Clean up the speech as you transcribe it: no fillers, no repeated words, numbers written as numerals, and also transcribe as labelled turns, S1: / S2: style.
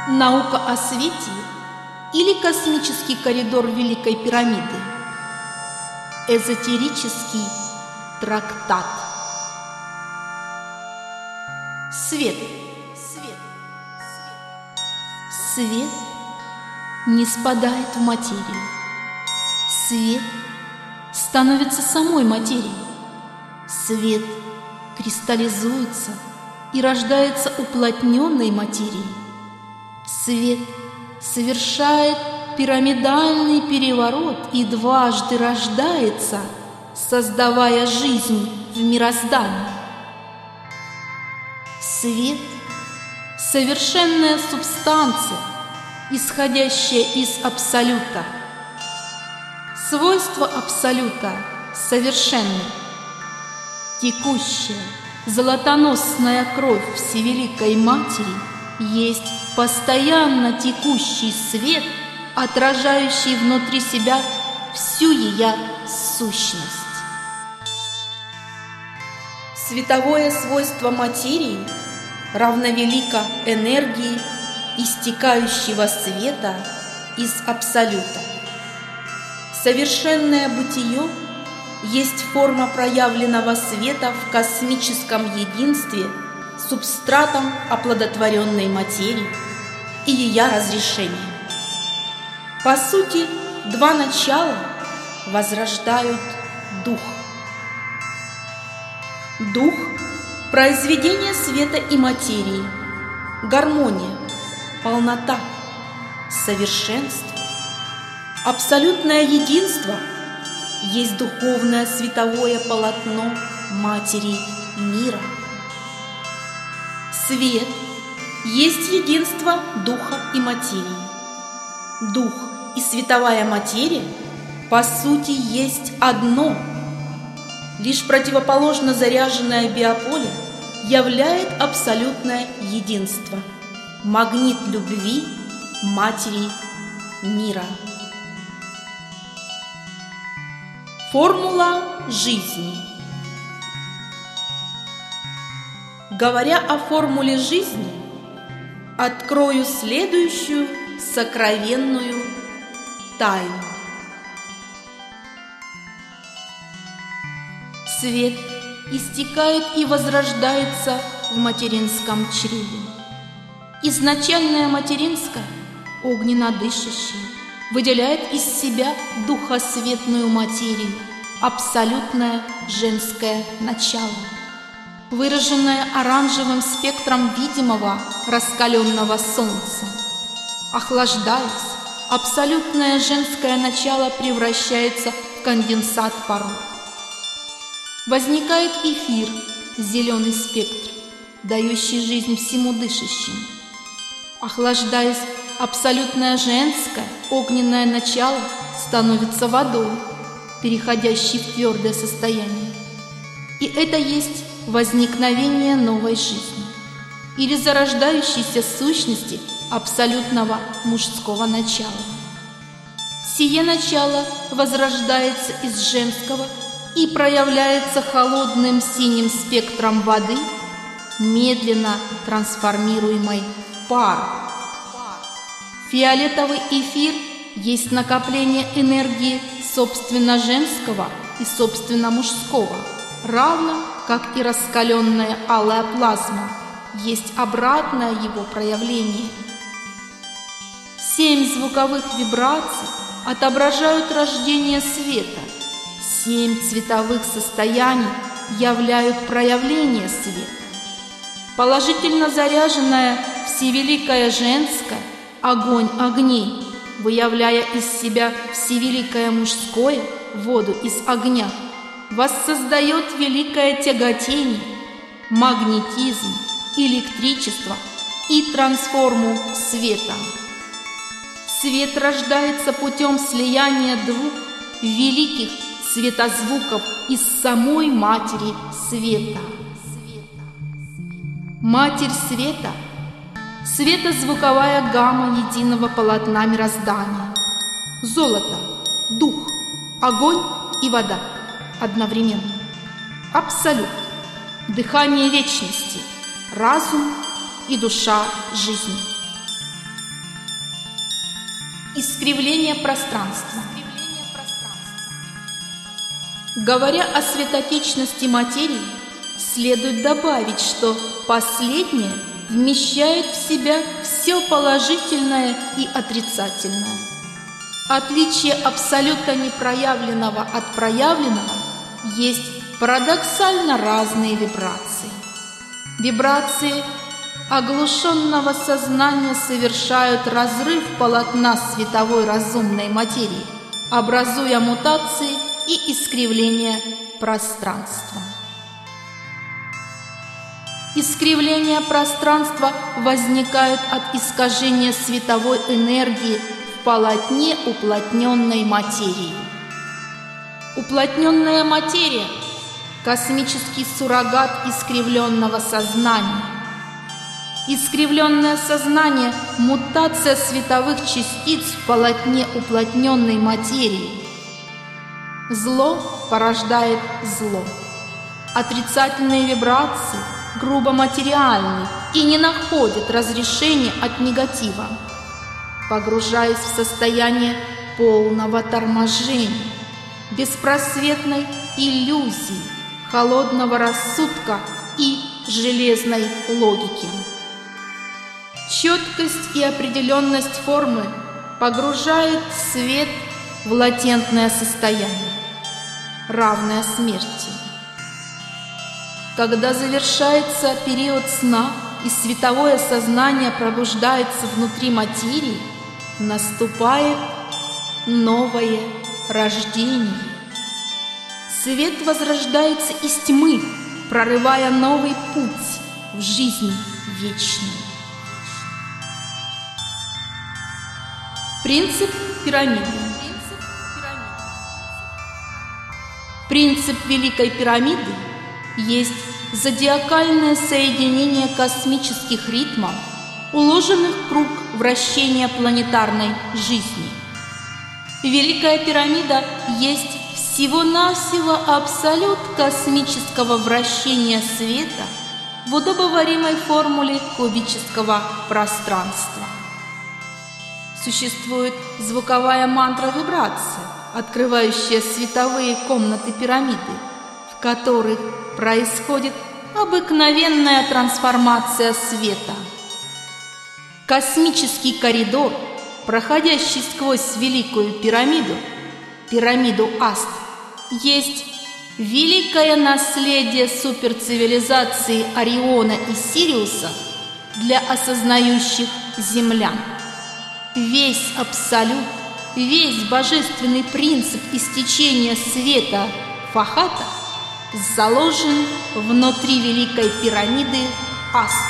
S1: Наука о свете или космический коридор Великой пирамиды? Эзотерический трактат. Свет. Свет не спадает в материю. Свет становится самой материей. Свет кристаллизуется и рождается уплотненной материей. Свет совершает пирамидальный переворот и дважды рождается, создавая жизнь в мироздании. Свет – совершенная субстанция, исходящая из Абсолюта. Свойства Абсолюта совершенны. Текущая, золотоносная кровь Всевеликой Матери есть постоянно текущий свет, отражающий внутри себя всю ее сущность. Световое свойство материи равновелико энергии истекающего света из Абсолюта. Совершенное бытие есть форма проявленного света в космическом единстве с субстратом оплодотворенной материи и ее разрешением. По сути, два начала возрождают дух. Дух – произведение света и материи, гармония, полнота, совершенство. Абсолютное единство есть духовное световое полотно Матери мира. Свет есть единство духа и материи. Дух и световая материя по сути есть одно. Лишь противоположно заряженное биополе являет абсолютное единство, магнит любви Матери мира. Формула жизни. Говоря о формуле жизни, открою следующую сокровенную тайну. Свет истекает и возрождается в материнском чреве. Изначальное материнское, огненно-дышащее, выделяет из себя духосветную материю, абсолютное женское начало, выраженное оранжевым спектром видимого раскаленного солнца. Охлаждаясь, абсолютное женское начало превращается в конденсат паров. Возникает эфир, зеленый спектр, дающий жизнь всему дышащему. Охлаждаясь, абсолютное женское огненное начало становится водой, переходящей в твердое состояние. И это есть возникновение новой жизни или зарождающейся сущности абсолютного мужского начала. Сие начало возрождается из женского и проявляется холодным синим спектром воды, медленно трансформируемой в пар. Фиолетовый эфир есть накопление энергии собственно женского и собственно мужского, равно как и раскаленная алая плазма есть обратное его проявление. 7 звуковых вибраций отображают рождение света, 7 цветовых состояний являют проявление света. Положительно заряженное всевеликое женское, огонь огней, выявляя из себя всевеликое мужское, воду из огня, воссоздает великое тяготение, магнетизм, электричество и трансформу света. Свет рождается путем слияния двух великих светозвуков из самой Матери Света. Матерь Света – светозвуковая гамма единого полотна мироздания. Золото, дух, огонь и вода одновременно. Абсолют, дыхание вечности, разум и душа жизни. Искривление пространства. Говоря о светотечности материи, следует добавить, что последнее вмещает в себя все положительное и отрицательное. Отличие абсолютно непроявленного от проявленного есть парадоксально разные вибрации. Вибрации оглушенного сознания совершают разрыв полотна световой разумной материи, образуя мутации и искривление пространства. Искривления пространства возникают от искажения световой энергии в полотне уплотненной материи. Уплотненная материя – космический суррогат искривленного сознания. Искривленное сознание – мутация световых частиц в полотне уплотненной материи. Зло порождает зло. Отрицательные вибрации грубо материальны и не находят разрешения от негатива, погружаясь в состояние полного торможения, беспросветной иллюзии, холодного рассудка и железной логики. Четкость и определенность формы погружает свет в латентное состояние, равное смерти. Когда завершается период сна и световое сознание пробуждается внутри материи, наступает новое рождение. Свет возрождается из тьмы, прорывая новый путь в жизнь вечную. Принцип пирамиды. Принцип Великой пирамиды есть зодиакальное соединение космических ритмов, уложенных в круг вращения планетарной жизни. Великая пирамида есть всего-навсего абсолют космического вращения света в удобоваримой формуле кубического пространства. Существует звуковая мантра-вибрация, открывающая световые комнаты пирамиды, в которых происходит обыкновенная трансформация света. Космический коридор, проходящий сквозь Великую пирамиду, пирамиду Аст, есть великое наследие суперцивилизации Ориона и Сириуса для осознающих землян. Весь абсолют, весь божественный принцип истечения света Фахата заложен внутри Великой пирамиды Аст.